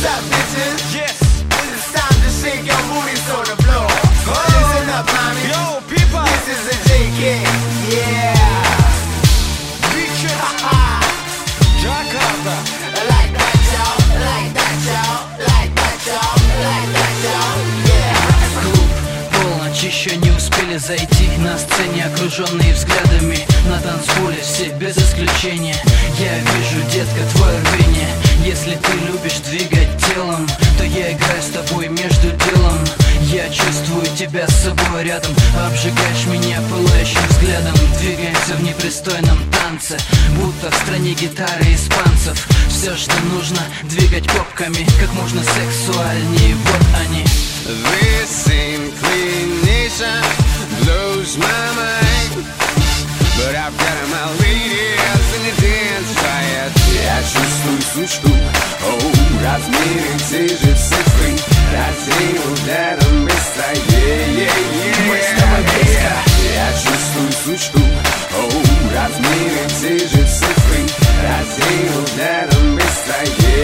up, bitches? Yes. It's time to shake your booties on the floor. Listen up, mommy. Yo, people. This is a JK. Yeah. Bitches. Jakarta. Like that, y'all. Like that, y'all. Like that, y'all. Like that, y'all. Yeah. Клуб полночь, еще не успели зайти. На сцене, окруженные взглядами, на танцполе все без исключения. Я вижу, детка, твое рвение. Если ты любишь двигать телом, то я играю с тобой между делом. Я чувствую тебя с собой рядом. Обжигаешь меня пылающим взглядом. Двигаемся в непристойном танце, будто в стране гитары испанцев. Все, что нужно, двигать попками как можно сексуальнее. Вот они. This inclination blows my mind, but I've got my ladies in the dance fire. Я чувствую сучку, размеры те же цифры. Разделил рядом быстро, Мы с тобой близко. Я чувствую сучку, размеры те же цифры. Разделил рядом быстро,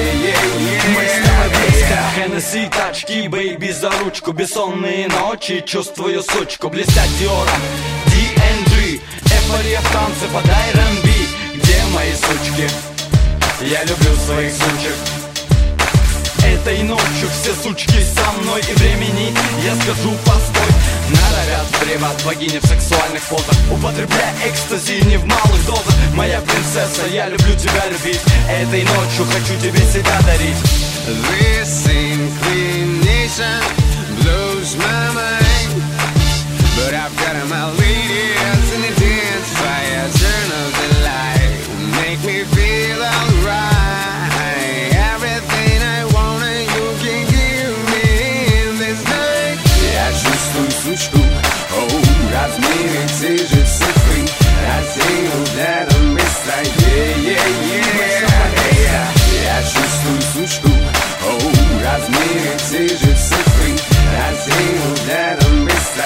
Мы с тобой близко. Хеннесси, тачки, бэйби за ручку. Бессонные ночи, чувствую сучку. Блестят Диором, DNG. Эйфория в танце под R&B. Где мои сучки? Я люблю своих сучек. Этой ночью все сучки со мной. И времени я скажу постой. Норовят в приват богини в сексуальных позах. Употребляя экстази не в малых дозах. Моя принцесса, я люблю тебя любить. Этой ночью хочу тебе себя дарить. This inclination blows my mind, but I've got my ladies in the dance fire. Turn up the light, make me feel alright. Everything I want and you can give me in this night. Я чувствую сучку, размеры те же цифры. Разделил рядом быстро, Я чувствую сучку, размеры те же цифры. Разделил рядом быстро,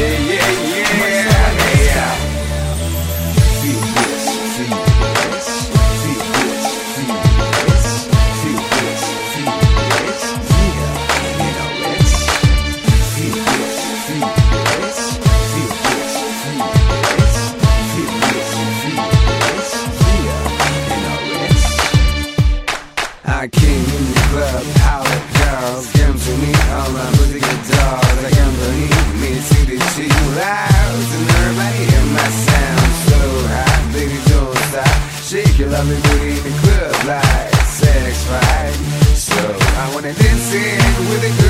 Feel this, feel this, feel this, feel this, feel this, feel this, yeah, you know it's. Feel this, feel this, feel this, feel this, feel this, feel this, yeah, you know it's. I came in the club, all the girls came to me, all my pussy good dogs. I can't believe me, see the cheap loud, and everybody hear my sound so hot, baby don't stop. Shake your lovely booty in the club like sex fight. So I wanna dance in with a